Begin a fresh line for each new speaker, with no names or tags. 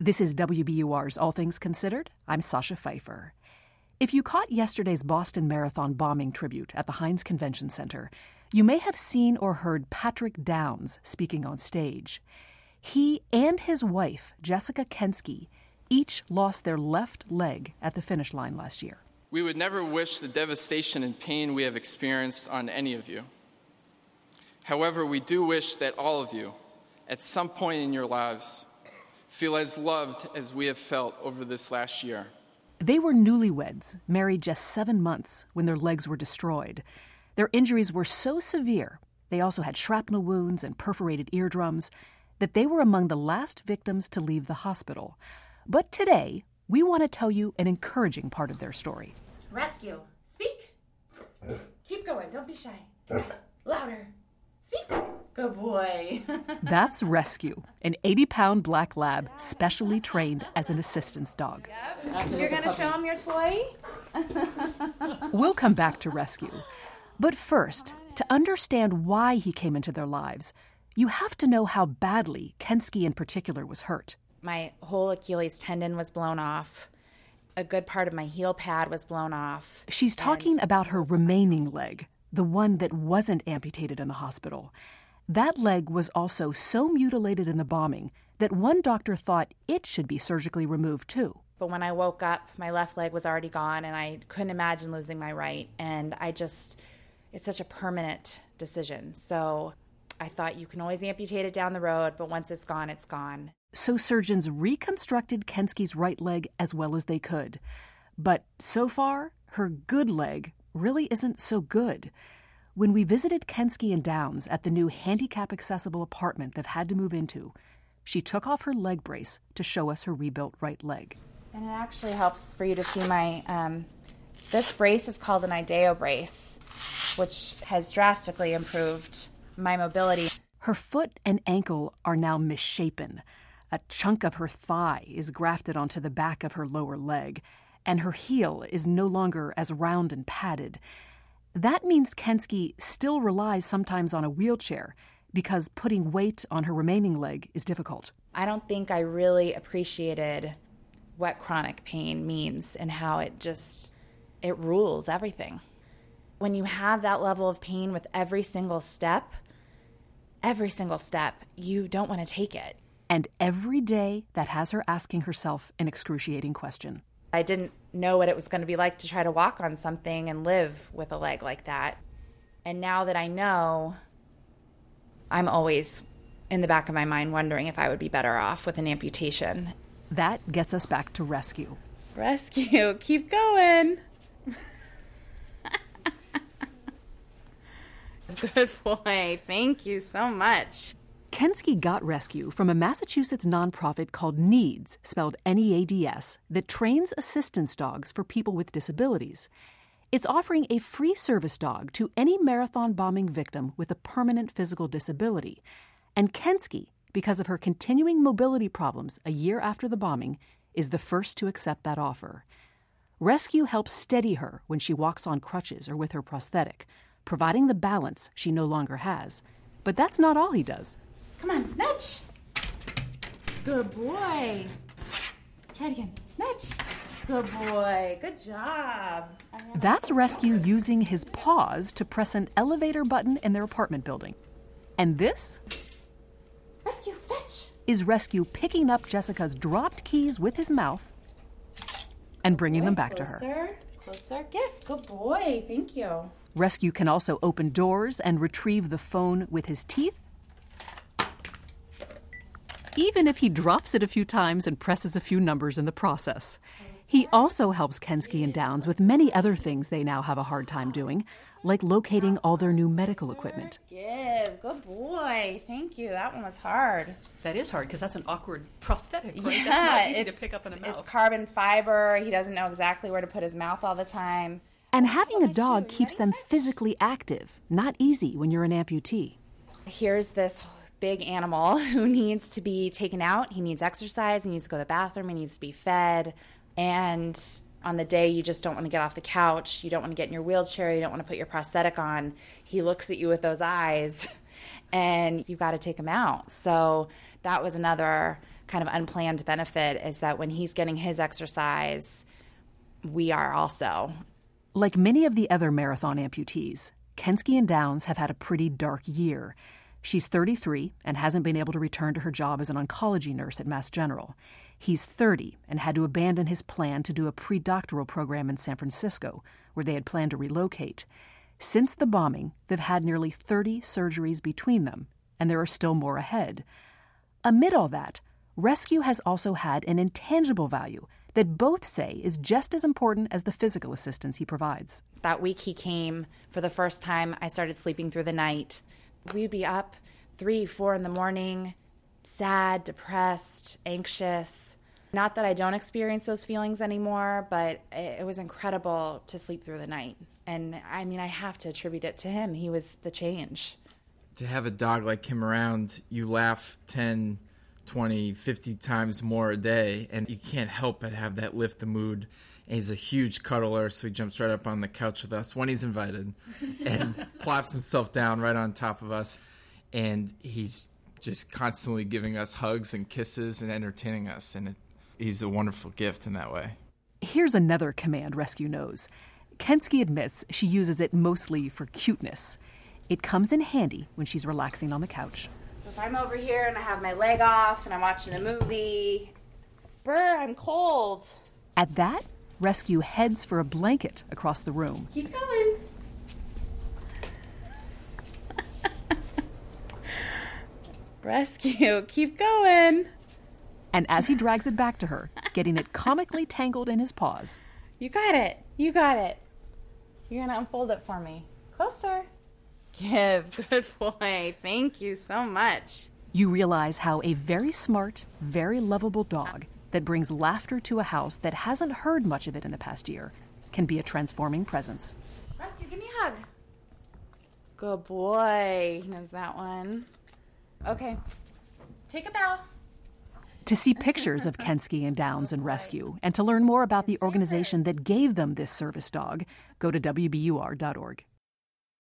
This is WBUR's All Things Considered. I'm Sasha Pfeiffer. If you caught yesterday's Boston Marathon bombing tribute at the Heinz Convention Center, you may have seen or heard Patrick Downs speaking on stage. He and his wife, Jessica Kensky, each lost their left leg at the finish line last year.
We would never wish the devastation and pain we have experienced on any of you. However, we do wish that all of you, at some point in your lives, feel as loved as we have felt over this last year.
They were newlyweds, married just 7 months when their legs were destroyed. Their injuries were so severe, they also had shrapnel wounds and perforated eardrums, that they were among the last victims to leave the hospital. But today, we want to tell you an encouraging part of their story.
Rescue. Speak. Keep going. Don't be shy. Louder. Speak. Good boy.
That's Rescue, an 80-pound black lab specially trained as an assistance dog.
Yep. You're going to show him your toy?
We'll come back to Rescue. But first, to understand why he came into their lives, you have to know how badly Kensky in particular was hurt.
My whole Achilles tendon was blown off. A good part of my heel pad was blown off.
She's talking about her remaining leg, the one that wasn't amputated in the hospital. That leg was also so mutilated in the bombing that one doctor thought it should be surgically removed too.
But when I woke up, my left leg was already gone, and I couldn't imagine losing my right. And it's such a permanent decision. So I thought you can always amputate it down the road, but once it's gone, it's gone.
So surgeons reconstructed Kensky's right leg as well as they could. But so far, her good leg really isn't so good. When we visited Kensky and Downs at the new handicap-accessible apartment they've had to move into, she took off her leg brace to show us her rebuilt right leg.
And it actually helps for you to see my, this brace is called an IDEO brace, which has drastically improved my mobility.
Her foot and ankle are now misshapen. A chunk of her thigh is grafted onto the back of her lower leg, and her heel is no longer as round and padded. That means Kensky still relies sometimes on a wheelchair because putting weight on her remaining leg is difficult.
I don't think I really appreciated what chronic pain means and how it rules everything. When you have that level of pain with every single step, you don't want to take it.
And every day that has her asking herself an excruciating question.
I didn't know what it was going to be like to try to walk on something and live with a leg like that. And now that I know, I'm always in the back of my mind wondering if I would be better off with an amputation.
That gets us back to Rescue.
Rescue, keep going. Good boy. Thank you so much.
Kensky got Rescue from a Massachusetts nonprofit called NEADS, spelled N-E-A-D-S, that trains assistance dogs for people with disabilities. It's offering a free service dog to any marathon bombing victim with a permanent physical disability. And Kensky, because of her continuing mobility problems a year after the bombing, is the first to accept that offer. Rescue helps steady her when she walks on crutches or with her prosthetic, providing the balance she no longer has. But that's not all he does.
Come on, nudge. Good boy. Try it again. Nudge. Good boy. Good job.
That's Rescue using his paws to press an elevator button in their apartment building. And this?
Rescue, fetch.
Is Rescue picking up Jessica's dropped keys with his mouth and bringing them back to her.
Closer. Gift. Good boy. Thank you.
Rescue can also open doors and retrieve the phone with his teeth, even if he drops it a few times and presses a few numbers in the process. He also helps Kensky and Downs with many other things they now have a hard time doing, like locating all their new medical equipment.
Good boy. Thank you. That one was hard.
That is hard because that's an awkward prosthetic, right?
Yeah,
that's not easy to pick up in a mouth.
It's carbon fiber. He doesn't know exactly where to put his mouth all the time.
And having a dog keeps them physically active. Not easy when you're an amputee.
Here's this big animal who needs to be taken out. He needs exercise. He needs to go to the bathroom. He needs to be fed. And on the day you just don't want to get off the couch, you don't want to get in your wheelchair, you don't want to put your prosthetic on, he looks at you with those eyes, and you've got to take him out. So that was another kind of unplanned benefit is that when he's getting his exercise, we are also.
Like many of the other marathon amputees, Kensky and Downs have had a pretty dark year. She's 33 and hasn't been able to return to her job as an oncology nurse at Mass General. He's 30 and had to abandon his plan to do a pre-doctoral program in San Francisco, where they had planned to relocate. Since the bombing, they've had nearly 30 surgeries between them, and there are still more ahead. Amid all that, rescue has also had an intangible value that both say is just as important as the physical assistance he provides.
That week he came, for the first time, I started sleeping through the night. We'd be up 3, 4 in the morning, sad, depressed, anxious. Not that I don't experience those feelings anymore, but it was incredible to sleep through the night. And I mean, I have to attribute it to him. He was the change.
To have a dog like him around, you laugh 10, 20, 50 times more a day, and you can't help but have that lift the mood. And he's a huge cuddler, so he jumps right up on the couch with us when he's invited and plops himself down right on top of us. And he's just constantly giving us hugs and kisses and entertaining us. And he's a wonderful gift in that way.
Here's another command Rescue knows. Kensky admits she uses it mostly for cuteness. It comes in handy when she's relaxing on the couch.
So if I'm over here and I have my leg off and I'm watching a movie, brr, I'm cold.
At that, Rescue heads for a blanket across the room.
Keep going. Rescue, keep going.
And as he drags it back to her, getting it comically tangled in his paws.
You got it. You got it. You're going to unfold it for me. Closer. Give. Good boy. Thank you so much.
You realize how a very smart, very lovable dog that brings laughter to a house that hasn't heard much of it in the past year can be a transforming presence.
Rescue, give me a hug. Good boy. He knows that one. Okay. Take a bow.
To see pictures of Kensky and Downs and Rescue, and to learn more about the organization that gave them this service dog, go to WBUR.org.